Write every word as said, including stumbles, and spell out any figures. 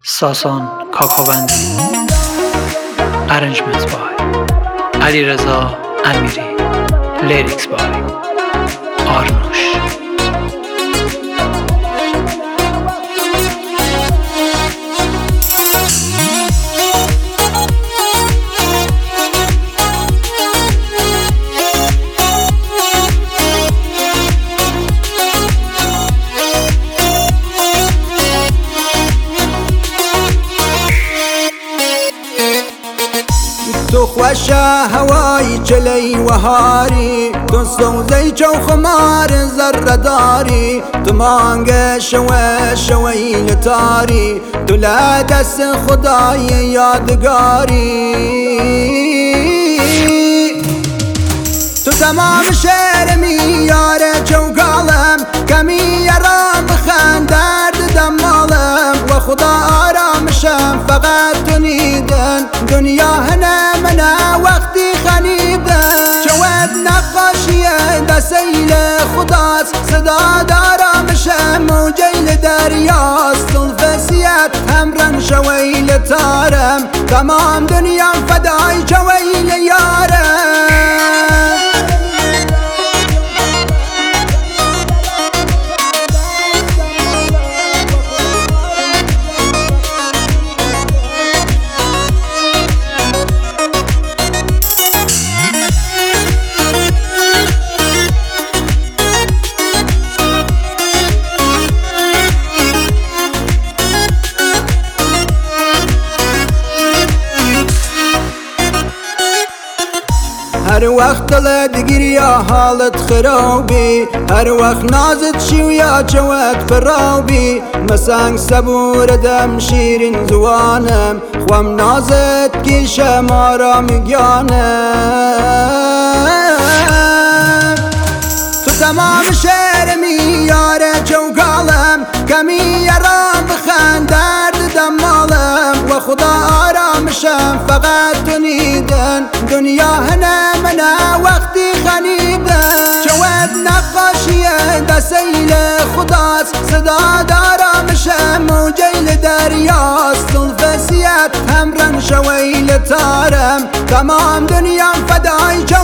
ساسان کاکاوندی. Arrangements by علیرضا امیری. Lyrics by آرنوش. تو خوشا هوای چلی و هاری، تو سوزی چو خمار ذره داری، تو مانگ شوه شوی لتاری، تو لا دست خدای یادگاری. تو تمام شعر میاره چوگالم، کمی یرام بخند درد دمالم، و خدا آرامشم فقط تو نیدن، دنیا هنه منه وقتی خنیدن. شود نقاشیه دسیل خداست، صدا دارامشم موجیل دریاست، طلفسیت همرن شویل تارم، تمام دنیام فدای شویل یارم. هر وقت دلت گریا حالت خرابی، هر وقت نازت شویا جوات فرابی، مسنگ صبور دم شیرین زوانم، خوام نازت گیشه مارا میگانم. تو تمام شعر میاره چوگالم، کمی یرام بخند درد دمالم، و خدا آرامشم فقط تو نیدن، دنیا هنه منه وقتی خنیدن. شود نقاشیه دسیل خداست، صدا دارامشم موجیل دریاست، طلفسیت همرن شویل تارم، تمام دنیام فدای